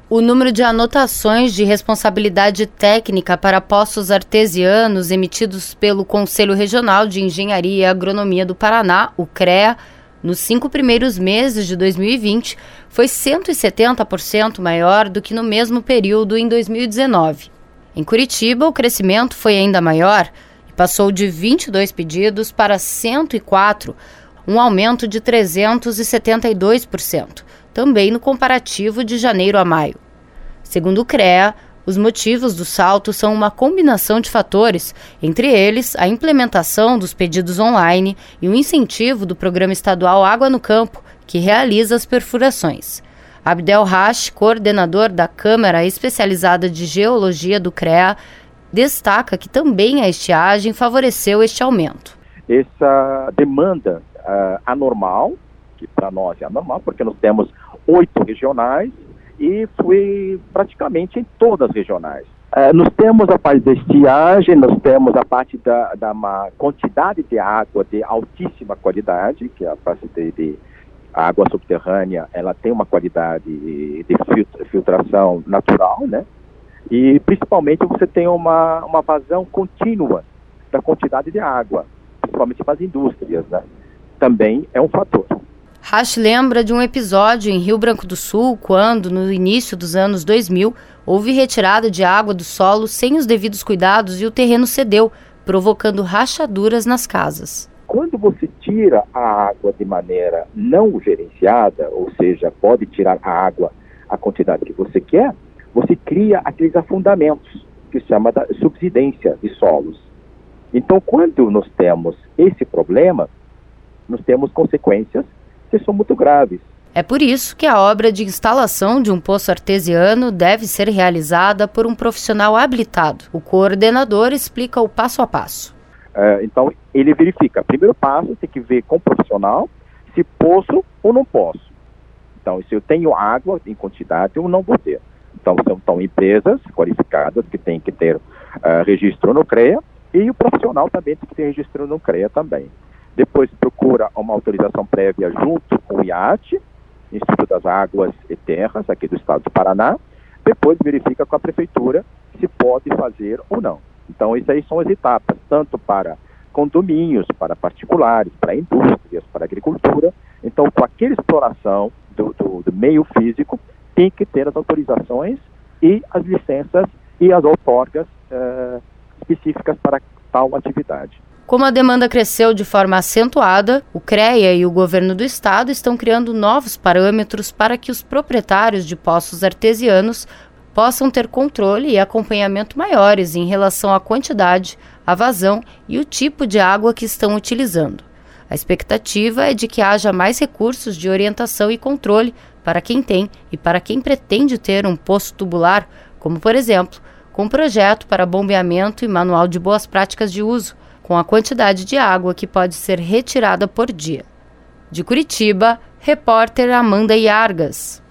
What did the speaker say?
O número de anotações de responsabilidade técnica para poços artesianos emitidos pelo Conselho Regional de Engenharia e Agronomia do Paraná, o CREA, nos 5 primeiros meses de 2020, foi 170% maior do que no mesmo período em 2019. Em Curitiba, o crescimento foi ainda maior e passou de 22 pedidos para 104, um aumento de 372%. Também no comparativo de janeiro a maio. Segundo o CREA, os motivos do salto são uma combinação de fatores, entre eles a implementação dos pedidos online e o incentivo do Programa Estadual Água no Campo, que realiza as perfurações. Abdel Rash, coordenador da Câmara Especializada de Geologia do CREA, destaca que também a estiagem favoreceu este aumento. Essa demanda anormal, que para nós é anormal, porque nós temos 8 regionais e foi praticamente em todas as regionais. Nós temos a parte da estiagem, nós temos a parte da uma quantidade de água de altíssima qualidade, que é a parte de água subterrânea, ela tem uma qualidade de filtração natural, né? E principalmente você tem uma vazão contínua da quantidade de água, principalmente para as indústrias, né? Também é um fator. Rash lembra de um episódio em Rio Branco do Sul, quando, no início dos anos 2000, houve retirada de água do solo sem os devidos cuidados e o terreno cedeu, provocando rachaduras nas casas. Quando você tira a água de maneira não gerenciada, ou seja, pode tirar a água a quantidade que você quer, você cria aqueles afundamentos, que se chama da subsidência de solos. Então, quando nós temos esse problema, nós temos consequências que são muito graves. É por isso que a obra de instalação de um poço artesiano deve ser realizada por um profissional habilitado. O coordenador explica o passo a passo. Então, ele verifica. Primeiro passo, tem que ver com o profissional se posso ou não posso. Então, se eu tenho água em quantidade, eu não vou ter. Então, são empresas qualificadas que têm que ter registro no CREA e o profissional também tem que ter registro no CREA também. Depois procura uma autorização prévia junto com o IAT, Instituto das Águas e Terras, aqui do estado do Paraná. Depois verifica com a prefeitura se pode fazer ou não. Então, isso aí são as etapas, tanto para condomínios, para particulares, para indústrias, para agricultura. Então, com aquela exploração do meio físico, tem que ter as autorizações e as licenças e as outorgas específicas para tal atividade. Como a demanda cresceu de forma acentuada, o CREA e o governo do estado estão criando novos parâmetros para que os proprietários de poços artesianos possam ter controle e acompanhamento maiores em relação à quantidade, a vazão e o tipo de água que estão utilizando. A expectativa é de que haja mais recursos de orientação e controle para quem tem e para quem pretende ter um poço tubular, como, por exemplo, com projeto para bombeamento e manual de boas práticas de uso, com a quantidade de água que pode ser retirada por dia. De Curitiba, repórter Amanda Iargas.